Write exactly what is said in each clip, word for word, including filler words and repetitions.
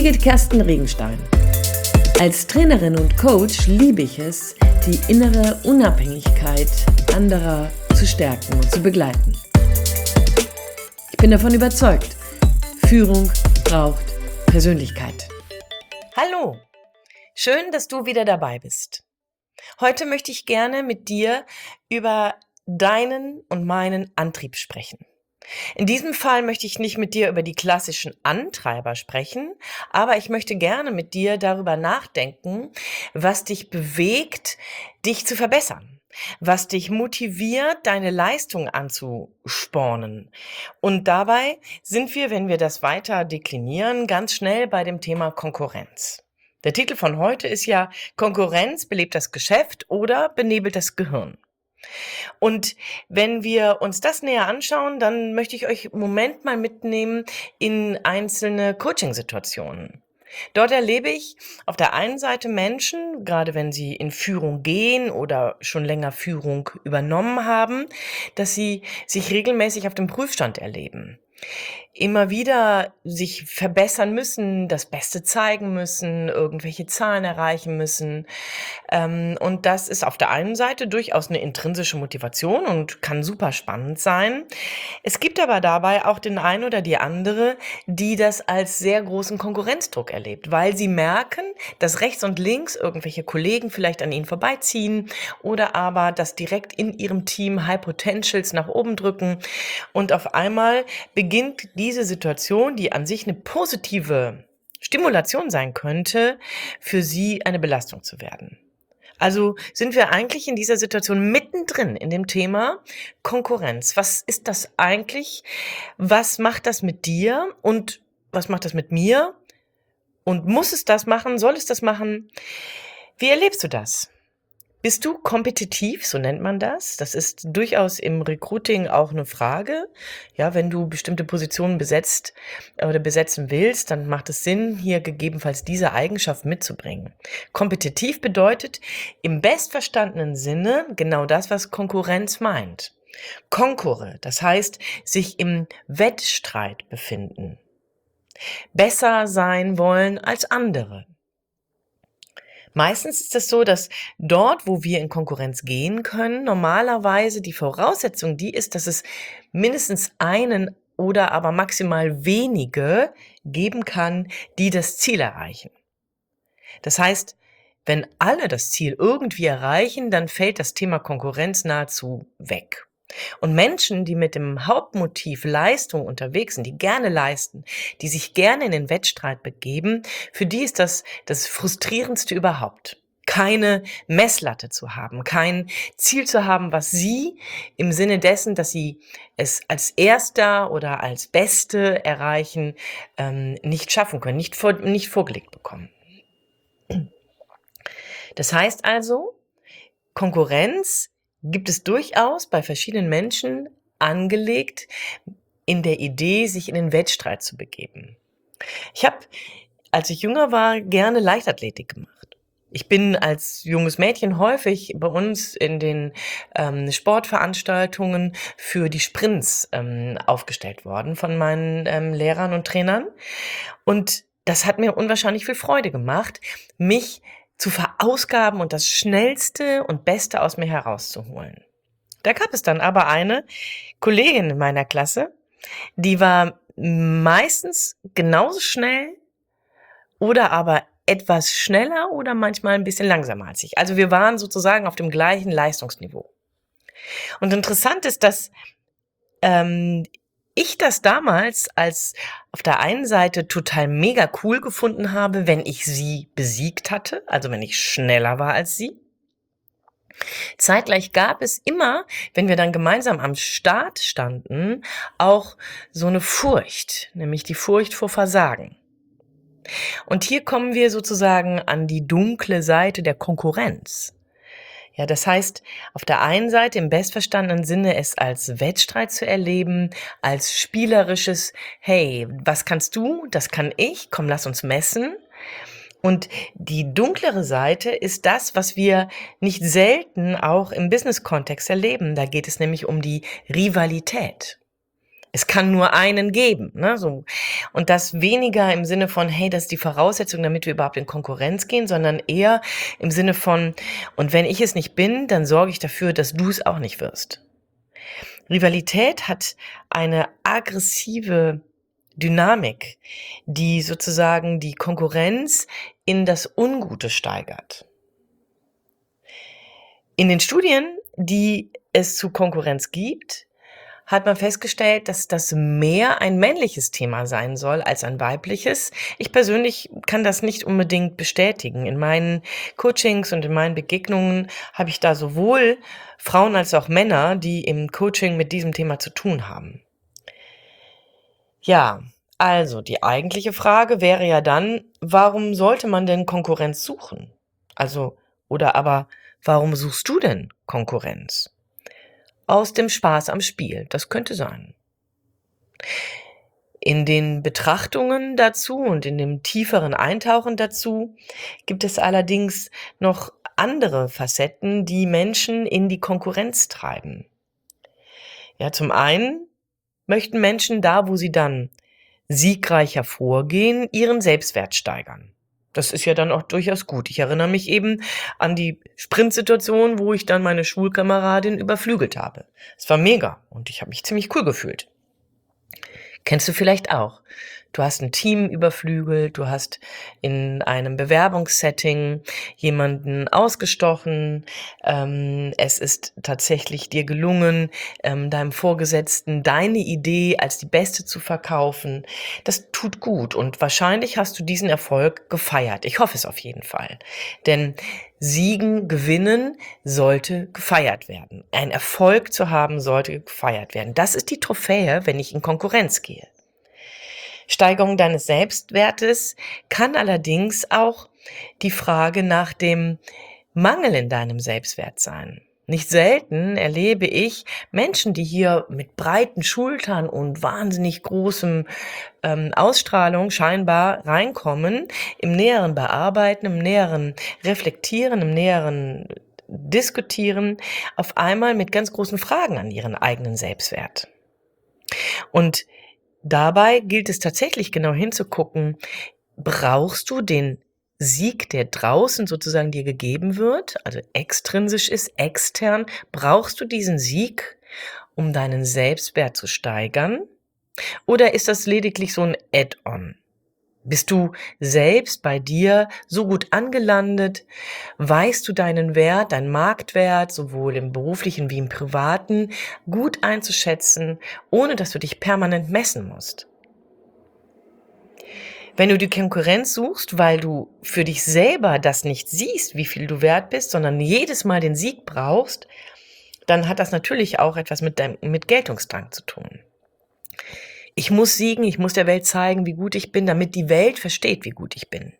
Birgit Kersten Regenstein. Als Trainerin und Coach liebe ich es, die innere Unabhängigkeit anderer zu stärken und zu begleiten. Ich bin davon überzeugt, Führung braucht Persönlichkeit. Hallo, schön, dass du wieder dabei bist. Heute möchte ich gerne mit dir über deinen und meinen Antrieb sprechen. In diesem Fall möchte ich nicht mit dir über die klassischen Antreiber sprechen, aber ich möchte gerne mit dir darüber nachdenken, was dich bewegt, dich zu verbessern, was dich motiviert, deine Leistung anzuspornen. Und dabei sind wir, wenn wir das weiter deklinieren, ganz schnell bei dem Thema Konkurrenz. Der Titel von heute ist ja Konkurrenz belebt das Geschäft oder benebelt das Gehirn. Und wenn wir uns das näher anschauen, dann möchte ich euch einen Moment mal mitnehmen in einzelne Coaching-Situationen. Dort erlebe ich auf der einen Seite Menschen, gerade wenn sie in Führung gehen oder schon länger Führung übernommen haben, dass sie sich regelmäßig auf dem Prüfstand erleben. Immer wieder sich verbessern müssen, das Beste zeigen müssen, irgendwelche Zahlen erreichen müssen. Ähm, und das ist auf der einen Seite durchaus eine intrinsische Motivation und kann super spannend sein. Es gibt aber dabei auch den einen oder die andere, die das als sehr großen Konkurrenzdruck erlebt, weil sie merken, dass rechts und links irgendwelche Kollegen vielleicht an ihnen vorbeiziehen oder aber dass direkt in ihrem Team High Potentials nach oben drücken und auf einmal beginnt diese Situation, die an sich eine positive Stimulation sein könnte, für sie eine Belastung zu werden. Also sind wir eigentlich in dieser Situation mittendrin in dem Thema Konkurrenz. Was ist das eigentlich? Was macht das mit dir? Und was macht das mit mir? Und muss es das machen? Soll es das machen? Wie erlebst du das? Bist du kompetitiv, so nennt man das? Das ist durchaus im Recruiting auch eine Frage. Ja, wenn du bestimmte Positionen besetzt oder besetzen willst, dann macht es Sinn, hier gegebenenfalls diese Eigenschaft mitzubringen. Kompetitiv bedeutet im bestverstandenen Sinne genau das, was Konkurrenz meint. Konkurre, das heißt, sich im Wettstreit befinden. Besser sein wollen als andere. Meistens ist es so, dass dort, wo wir in Konkurrenz gehen können, normalerweise die Voraussetzung die ist, dass es mindestens einen oder aber maximal wenige geben kann, die das Ziel erreichen. Das heißt, wenn alle das Ziel irgendwie erreichen, dann fällt das Thema Konkurrenz nahezu weg. Und Menschen, die mit dem Hauptmotiv Leistung unterwegs sind, die gerne leisten, die sich gerne in den Wettstreit begeben, für die ist das das Frustrierendste überhaupt. Keine Messlatte zu haben, kein Ziel zu haben, was sie im Sinne dessen, dass sie es als Erster oder als Beste erreichen, ähm, nicht schaffen können, nicht, vor, nicht vorgelegt bekommen. Das heißt also, Konkurrenz gibt es durchaus bei verschiedenen Menschen angelegt in der Idee, sich in den Wettstreit zu begeben. Ich habe, als ich jünger war, gerne Leichtathletik gemacht. Ich bin als junges Mädchen häufig bei uns in den ähm, Sportveranstaltungen für die Sprints ähm, aufgestellt worden von meinen ähm, Lehrern und Trainern. Und das hat mir unwahrscheinlich viel Freude gemacht, mich zu verausgaben und das Schnellste und Beste aus mir herauszuholen. Da gab es dann aber eine Kollegin in meiner Klasse, die war meistens genauso schnell oder aber etwas schneller oder manchmal ein bisschen langsamer als ich. Also wir waren sozusagen auf dem gleichen Leistungsniveau. Und interessant ist, dass ähm, ich das damals als auf der einen Seite total mega cool gefunden habe, wenn ich sie besiegt hatte, also wenn ich schneller war als sie. Zeitgleich gab es immer, wenn wir dann gemeinsam am Start standen, auch so eine Furcht, nämlich die Furcht vor Versagen. Und hier kommen wir sozusagen an die dunkle Seite der Konkurrenz. Ja, das heißt, auf der einen Seite im bestverstandenen Sinne es als Wettstreit zu erleben, als spielerisches, hey, was kannst du, das kann ich, komm, lass uns messen. Und die dunklere Seite ist das, was wir nicht selten auch im Business-Kontext erleben. Da geht es nämlich um die Rivalität. Es kann nur einen geben, ne? So. Und das weniger im Sinne von, hey, das ist die Voraussetzung, damit wir überhaupt in Konkurrenz gehen, sondern eher im Sinne von, und wenn ich es nicht bin, dann sorge ich dafür, dass du es auch nicht wirst. Rivalität hat eine aggressive Dynamik, die sozusagen die Konkurrenz in das Ungute steigert. In den Studien, die es zu Konkurrenz gibt, hat man festgestellt, dass das mehr ein männliches Thema sein soll als ein weibliches. Ich persönlich kann das nicht unbedingt bestätigen. In meinen Coachings und in meinen Begegnungen habe ich da sowohl Frauen als auch Männer, die im Coaching mit diesem Thema zu tun haben. Ja, also die eigentliche Frage wäre ja dann, warum sollte man denn Konkurrenz suchen? Also, oder aber, warum suchst du denn Konkurrenz? Aus dem Spaß am Spiel, das könnte sein. In den Betrachtungen dazu und in dem tieferen Eintauchen dazu gibt es allerdings noch andere Facetten, die Menschen in die Konkurrenz treiben. Ja, zum einen möchten Menschen da, wo sie dann siegreich hervorgehen, ihren Selbstwert steigern. Das ist ja dann auch durchaus gut. Ich erinnere mich eben an die Sprintsituation, wo ich dann meine Schulkameradin überflügelt habe. Es war mega und ich habe mich ziemlich cool gefühlt. Kennst du vielleicht auch. Du hast ein Team überflügelt, du hast in einem Bewerbungssetting jemanden ausgestochen, ähm, es ist tatsächlich dir gelungen, ähm, deinem Vorgesetzten deine Idee als die beste zu verkaufen. Das tut gut und wahrscheinlich hast du diesen Erfolg gefeiert. Ich hoffe es auf jeden Fall. Denn Siegen, Gewinnen sollte gefeiert werden. Ein Erfolg zu haben sollte gefeiert werden. Das ist die Trophäe, wenn ich in Konkurrenz gehe. Steigerung deines Selbstwertes kann allerdings auch die Frage nach dem Mangel in deinem Selbstwert sein. Nicht selten erlebe ich Menschen, die hier mit breiten Schultern und wahnsinnig großem ähm, Ausstrahlung scheinbar reinkommen, im näheren Bearbeiten, im näheren Reflektieren, im näheren Diskutieren, auf einmal mit ganz großen Fragen an ihren eigenen Selbstwert. Und dabei gilt es tatsächlich genau hinzugucken, brauchst du den Sieg, der draußen sozusagen dir gegeben wird, also extrinsisch ist, extern, brauchst du diesen Sieg, um deinen Selbstwert zu steigern? Oder ist das lediglich so ein Add-on? Bist du selbst bei dir so gut angelandet? Weißt du deinen Wert, deinen Marktwert, sowohl im beruflichen wie im privaten, gut einzuschätzen, ohne dass du dich permanent messen musst? Wenn du die Konkurrenz suchst, weil du für dich selber das nicht siehst, wie viel du wert bist, sondern jedes Mal den Sieg brauchst, dann hat das natürlich auch etwas mit deinem, mit Geltungsdrang zu tun. Ich muss siegen, ich muss der Welt zeigen, wie gut ich bin, damit die Welt versteht, wie gut ich bin.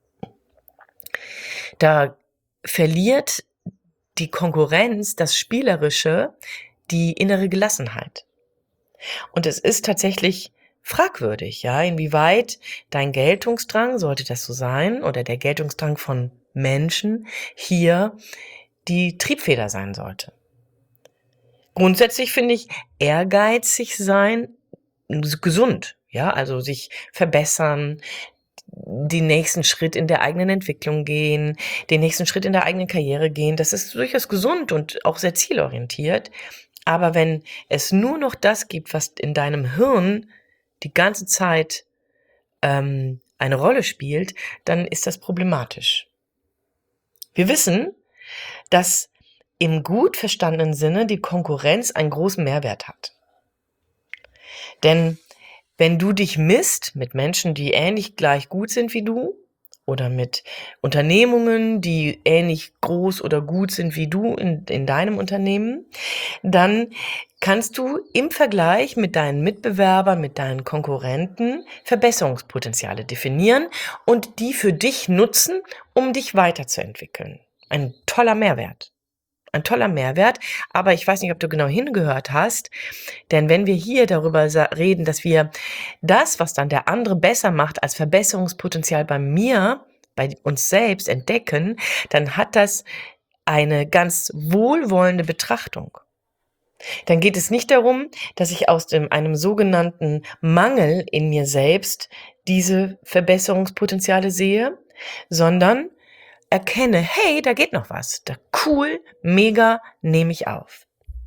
Da verliert die Konkurrenz, das Spielerische, die innere Gelassenheit. Und es ist tatsächlich fragwürdig, ja, inwieweit dein Geltungsdrang, sollte das so sein, oder der Geltungsdrang von Menschen hier die Triebfeder sein sollte. Grundsätzlich finde ich, ehrgeizig sein gesund, ja, also sich verbessern, den nächsten Schritt in der eigenen Entwicklung gehen, den nächsten Schritt in der eigenen Karriere gehen, das ist durchaus gesund und auch sehr zielorientiert. Aber wenn es nur noch das gibt, was in deinem Hirn die ganze Zeit ähm, eine Rolle spielt, dann ist das problematisch. Wir wissen, dass im gut verstandenen Sinne die Konkurrenz einen großen Mehrwert hat. Denn wenn du dich misst mit Menschen, die ähnlich gleich gut sind wie du, oder mit Unternehmungen, die ähnlich groß oder gut sind wie du in, in deinem Unternehmen, dann kannst du im Vergleich mit deinen Mitbewerbern, mit deinen Konkurrenten Verbesserungspotenziale definieren und die für dich nutzen, um dich weiterzuentwickeln. Ein toller Mehrwert. Ein toller Mehrwert, aber ich weiß nicht, ob du genau hingehört hast, denn wenn wir hier darüber reden, dass wir das, was dann der andere besser macht, als Verbesserungspotenzial bei mir, bei uns selbst entdecken, dann hat das eine ganz wohlwollende Betrachtung. Dann geht es nicht darum, dass ich aus dem, einem sogenannten Mangel in mir selbst diese Verbesserungspotenziale sehe, sondern erkenne, hey, da geht noch was. Da cool, mega, nehme ich auf.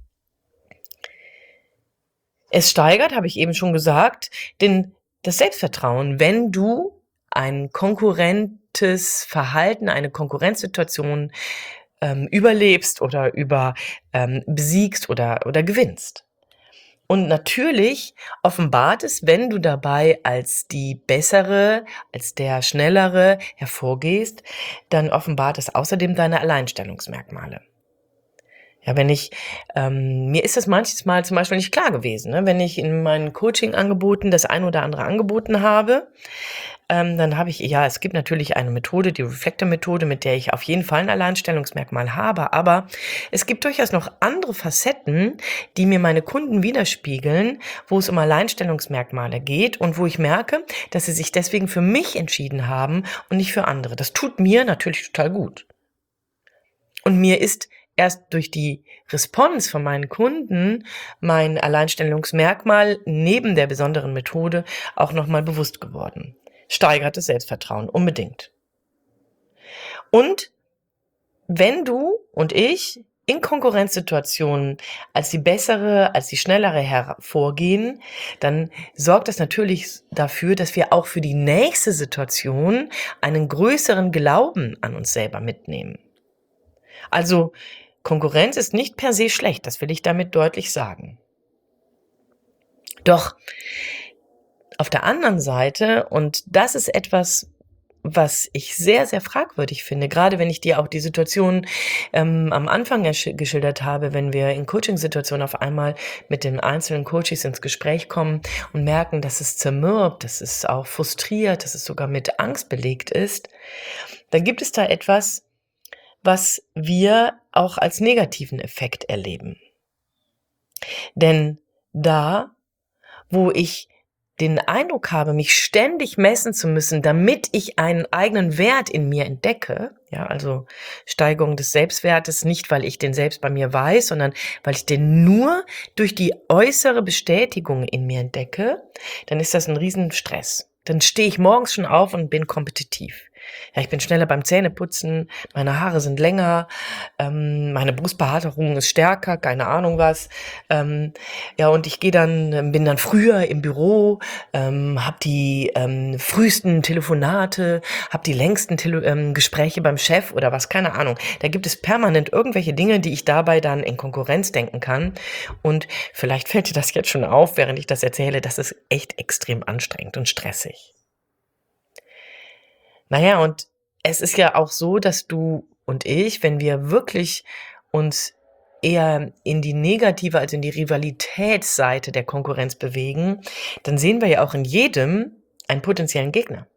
Es steigert, habe ich eben schon gesagt, den, das Selbstvertrauen, wenn du ein konkurrentes Verhalten, eine Konkurrenzsituation ähm, überlebst oder über ähm, besiegst oder, oder gewinnst. Und natürlich offenbart es, wenn du dabei als die bessere, als der schnellere hervorgehst, dann offenbart es außerdem deine Alleinstellungsmerkmale. Ja, wenn ich, ähm, mir ist das manches Mal zum Beispiel nicht klar gewesen, ne? Wenn ich in meinen Coaching-Angeboten das ein oder andere angeboten habe, ähm, dann habe ich, ja, es gibt natürlich eine Methode, die Reflektor-Methode, mit der ich auf jeden Fall ein Alleinstellungsmerkmal habe, aber es gibt durchaus noch andere Facetten, die mir meine Kunden widerspiegeln, wo es um Alleinstellungsmerkmale geht und wo ich merke, dass sie sich deswegen für mich entschieden haben und nicht für andere. Das tut mir natürlich total gut. Und mir ist erst durch die Response von meinen Kunden mein Alleinstellungsmerkmal neben der besonderen Methode auch nochmal bewusst geworden. Steigert das Selbstvertrauen unbedingt. Und wenn du und ich in Konkurrenzsituationen als die bessere, als die schnellere hervorgehen, dann sorgt das natürlich dafür, dass wir auch für die nächste Situation einen größeren Glauben an uns selber mitnehmen. Also Konkurrenz ist nicht per se schlecht, das will ich damit deutlich sagen. Doch auf der anderen Seite, und das ist etwas, was ich sehr, sehr fragwürdig finde, gerade wenn ich dir auch die Situation ähm, am Anfang gesch- geschildert habe, wenn wir in Coaching-Situationen auf einmal mit den einzelnen Coaches ins Gespräch kommen und merken, dass es zermürbt, dass es auch frustriert, dass es sogar mit Angst belegt ist, dann gibt es da etwas, was wir auch als negativen Effekt erleben. Denn da, wo ich den Eindruck habe, mich ständig messen zu müssen, damit ich einen eigenen Wert in mir entdecke, ja, also Steigerung des Selbstwertes, nicht weil ich den selbst bei mir weiß, sondern weil ich den nur durch die äußere Bestätigung in mir entdecke, dann ist das ein Riesenstress. Dann stehe ich morgens schon auf und bin kompetitiv. Ja, ich bin schneller beim Zähneputzen, meine Haare sind länger, ähm, meine Brustbehaarung ist stärker, keine Ahnung was. Ähm, ja, und ich gehe dann, bin dann früher im Büro, ähm, habe die ähm, frühesten Telefonate, habe die längsten Tele ähm, Gespräche beim Chef oder was, keine Ahnung. Da gibt es permanent irgendwelche Dinge, die ich dabei dann in Konkurrenz denken kann. Und vielleicht fällt dir das jetzt schon auf, während ich das erzähle, das ist echt extrem anstrengend und stressig. Naja, und es ist ja auch so, dass du und ich, wenn wir wirklich uns eher in die negative, also in die Rivalitätsseite der Konkurrenz bewegen, dann sehen wir ja auch in jedem einen potenziellen Gegner.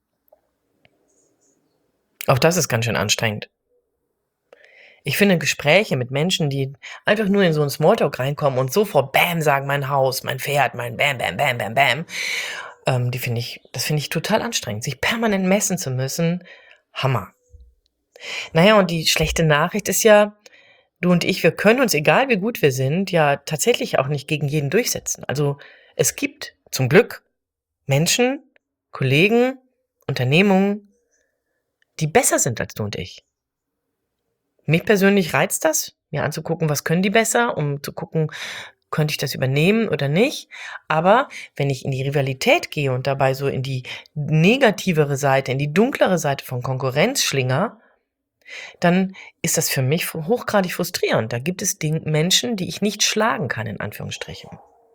Auch das ist ganz schön anstrengend. Ich finde Gespräche mit Menschen, die einfach nur in so einen Smalltalk reinkommen und sofort Bam sagen, mein Haus, mein Pferd, mein Bam, Bam, Bam, Bam, Bam, ähm, die finde ich, das finde ich total anstrengend, sich permanent messen zu müssen. Hammer. Naja, und die schlechte Nachricht ist ja, du und ich, wir können uns, egal wie gut wir sind, ja tatsächlich auch nicht gegen jeden durchsetzen. Also es gibt zum Glück Menschen, Kollegen, Unternehmungen, die besser sind als du und ich. Mich persönlich reizt das, mir anzugucken, was können die besser, um zu gucken, könnte ich das übernehmen oder nicht. Aber wenn ich in die Rivalität gehe und dabei so in die negativere Seite, in die dunklere Seite von Konkurrenz schlinger, dann ist das für mich hochgradig frustrierend. Da gibt es Ding- Menschen, die ich nicht schlagen kann, in Anführungsstrichen.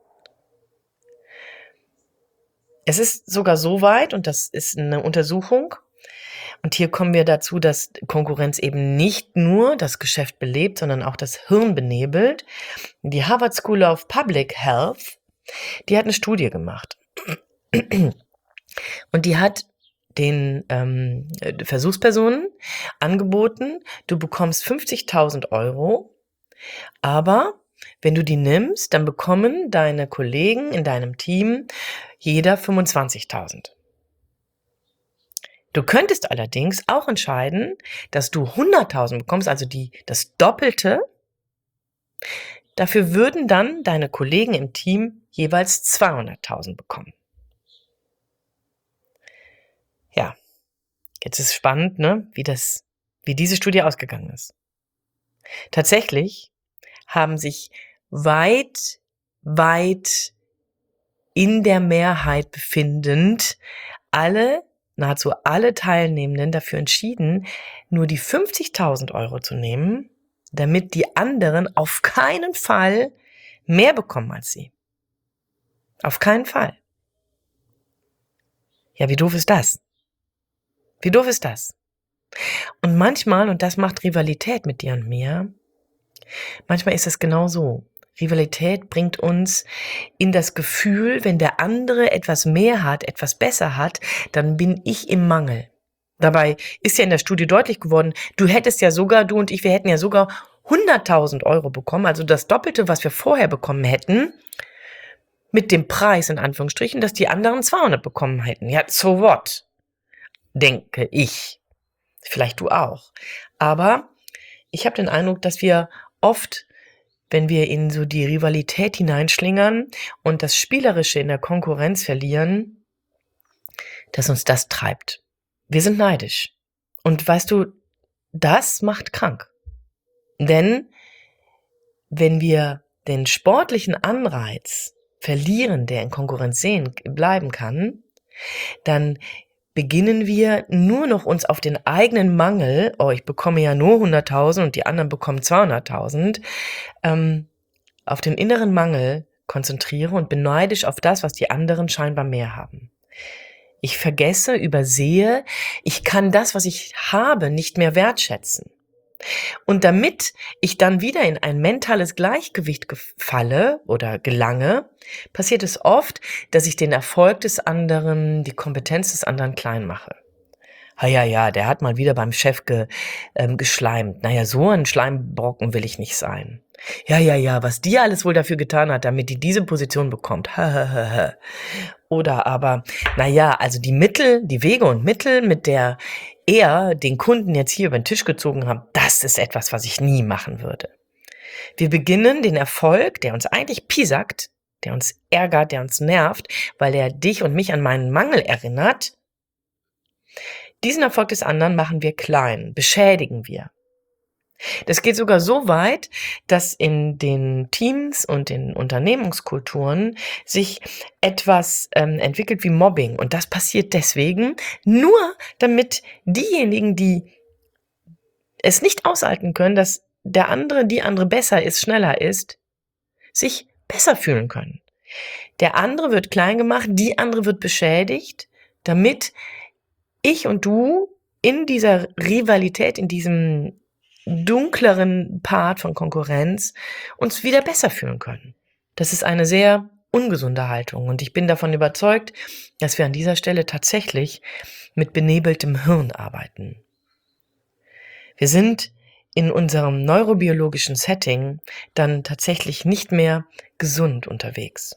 Es ist sogar so weit, und das ist eine Untersuchung, und hier kommen wir dazu, dass Konkurrenz eben nicht nur das Geschäft belebt, sondern auch das Hirn benebelt. Die Harvard School of Public Health, die hat eine Studie gemacht. Und die hat den ähm, Versuchspersonen angeboten, du bekommst fünfzigtausend Euro, aber wenn du die nimmst, dann bekommen deine Kollegen in deinem Team jeder fünfundzwanzigtausend. Du könntest allerdings auch entscheiden, dass du hunderttausend bekommst, also die, das Doppelte. Dafür würden dann deine Kollegen im Team jeweils zweihunderttausend bekommen. Ja, jetzt ist spannend, ne, wie das, wie diese Studie ausgegangen ist. Tatsächlich haben sich weit, weit in der Mehrheit befindend alle, nahezu alle Teilnehmenden dafür entschieden, nur die fünfzigtausend Euro zu nehmen, damit die anderen auf keinen Fall mehr bekommen als sie. Auf keinen Fall. Ja, wie doof ist das? Wie doof ist das? Und manchmal, und das macht Rivalität mit dir und mir, manchmal ist es genau so. Rivalität bringt uns in das Gefühl, wenn der andere etwas mehr hat, etwas besser hat, dann bin ich im Mangel. Dabei ist ja in der Studie deutlich geworden, du hättest ja sogar, du und ich, wir hätten ja sogar hunderttausend Euro bekommen, also das Doppelte, was wir vorher bekommen hätten, mit dem Preis in Anführungsstrichen, dass die anderen zweihundert bekommen hätten. Ja, so what? Denke ich. Vielleicht du auch. Aber ich habe den Eindruck, dass wir oft, wenn wir in so die Rivalität hineinschlingern und das Spielerische in der Konkurrenz verlieren, dass uns das treibt. Wir sind neidisch. Und weißt du, das macht krank. Denn wenn wir den sportlichen Anreiz verlieren, der in Konkurrenz sehen bleiben kann, dann beginnen wir nur noch uns auf den eigenen Mangel, oh, ich bekomme ja nur hunderttausend und die anderen bekommen zweihunderttausend, ähm, auf den inneren Mangel konzentriere und bin neidisch auf das, was die anderen scheinbar mehr haben. Ich vergesse, übersehe, ich kann das, was ich habe, nicht mehr wertschätzen. Und damit ich dann wieder in ein mentales Gleichgewicht falle oder gelange, passiert es oft, dass ich den Erfolg des anderen, die Kompetenz des anderen klein mache. Ha ja, ja, der hat mal wieder beim Chef ge, ähm, geschleimt. Naja, so ein Schleimbrocken will ich nicht sein. Ja, ja, ja, was die alles wohl dafür getan hat, damit die diese Position bekommt. Ha, ha, ha, ha. Oder aber, naja, also die Mittel, die Wege und Mittel, mit der er den Kunden jetzt hier über den Tisch gezogen hat, das ist etwas, was ich nie machen würde. Wir beginnen den Erfolg, der uns eigentlich piesackt, der uns ärgert, der uns nervt, weil er dich und mich an meinen Mangel erinnert. Diesen Erfolg des anderen machen wir klein, beschädigen wir. Das geht sogar so weit, dass in den Teams und in Unternehmenskulturen sich etwas ähm, entwickelt wie Mobbing. Und das passiert deswegen nur, damit diejenigen, die es nicht aushalten können, dass der andere, die andere besser ist, schneller ist, sich besser fühlen können. Der andere wird klein gemacht, die andere wird beschädigt, damit ich und du in dieser Rivalität, in diesem dunkleren Part von Konkurrenz uns wieder besser fühlen können. Das ist eine sehr ungesunde Haltung und ich bin davon überzeugt, dass wir an dieser Stelle tatsächlich mit benebeltem Hirn arbeiten. Wir sind in unserem neurobiologischen Setting dann tatsächlich nicht mehr gesund unterwegs.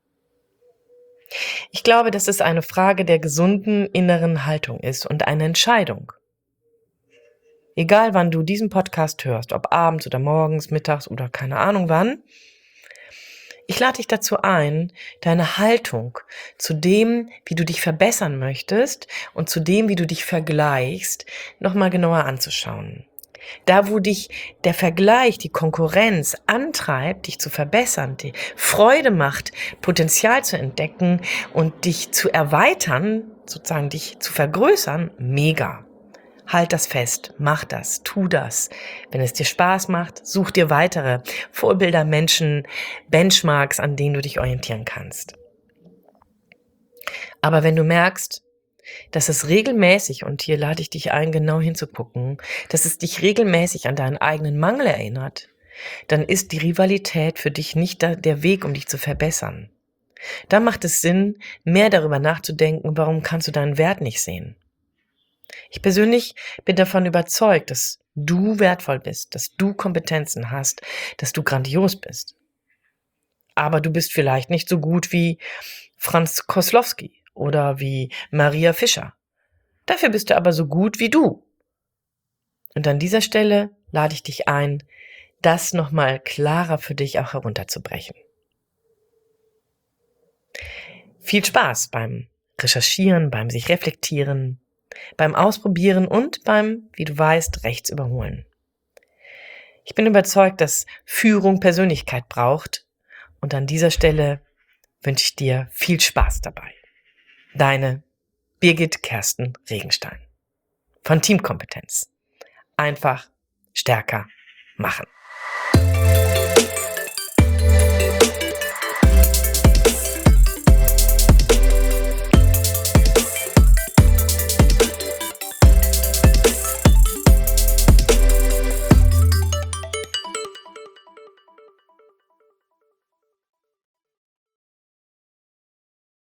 Ich glaube, dass es eine Frage der gesunden inneren Haltung ist und eine Entscheidung. Egal wann du diesen Podcast hörst, ob abends oder morgens, mittags oder keine Ahnung wann, ich lade dich dazu ein, deine Haltung zu dem, wie du dich verbessern möchtest und zu dem, wie du dich vergleichst, nochmal genauer anzuschauen. Da, wo dich der Vergleich, die Konkurrenz antreibt, dich zu verbessern, die Freude macht, Potenzial zu entdecken und dich zu erweitern, sozusagen dich zu vergrößern, mega. Halt das fest, mach das, tu das. Wenn es dir Spaß macht, such dir weitere Vorbilder, Menschen, Benchmarks, an denen du dich orientieren kannst. Aber wenn du merkst, dass es regelmäßig, und hier lade ich dich ein, genau hinzugucken, dass es dich regelmäßig an deinen eigenen Mangel erinnert, dann ist die Rivalität für dich nicht der Weg, um dich zu verbessern. Da macht es Sinn, mehr darüber nachzudenken, warum kannst du deinen Wert nicht sehen. Ich persönlich bin davon überzeugt, dass du wertvoll bist, dass du Kompetenzen hast, dass du grandios bist. Aber du bist vielleicht nicht so gut wie Franz Koslowski oder wie Maria Fischer. Dafür bist du aber so gut wie du. Und an dieser Stelle lade ich dich ein, das nochmal klarer für dich auch herunterzubrechen. Viel Spaß beim Recherchieren, beim sich reflektieren, beim Ausprobieren und beim, wie du weißt, rechts überholen. Ich bin überzeugt, dass Führung Persönlichkeit braucht und an dieser Stelle wünsche ich dir viel Spaß dabei. Deine Birgit Kersten Regenstein von Teamkompetenz. Einfach stärker machen.